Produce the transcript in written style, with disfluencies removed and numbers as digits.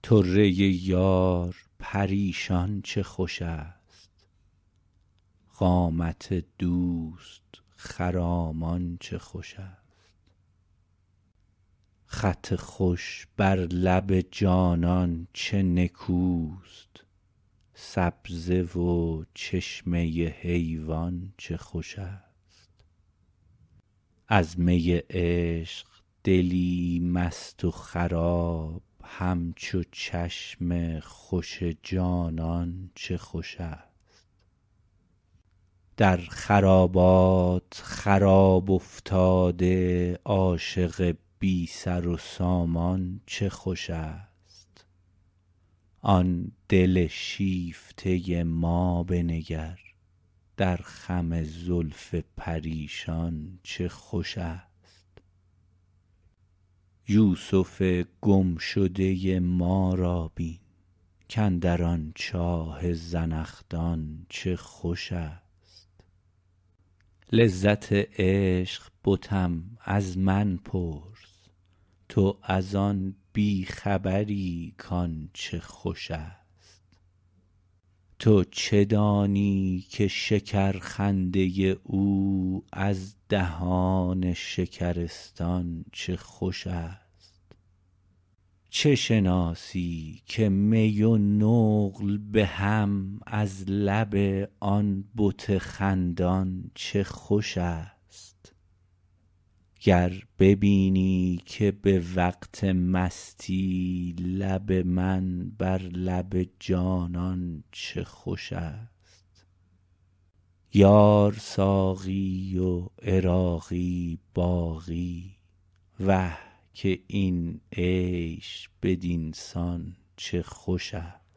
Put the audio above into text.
طره یار پریشان چه خوش است، قامت دوست خرامان چه خوش است. خط خوش بر لب جانان چه نکوست، سبزه و چشمه حیوان چه خوش است. از می عشق دلی مست و خراب، همچو چشم خوش جانان چه خوش است. در خرابات خراب افتاده عاشق بی سر و سامان چه خوش است. آن دل شیفته ما بنگر، در خم زلف پریشان چه خوش است. یوسف گمشده ما را بین، کاندر آن چاه زنخدان چه خوش است. لذت عشق بتم از من پرس، تو از آن بی خبری کان چه خوش است. تو چه دانی که شکرخنده او از دهان شکرستان چه خوش است. چه شناسی که می و نقل به هم، از لب آن بت خندان چه خوش است. گر ببینی که به وقت مستی لب من بر لب جانان چه خوش است. یار ساقی و عراقی باقی، وه که این عیش بدین سان چه خوش است.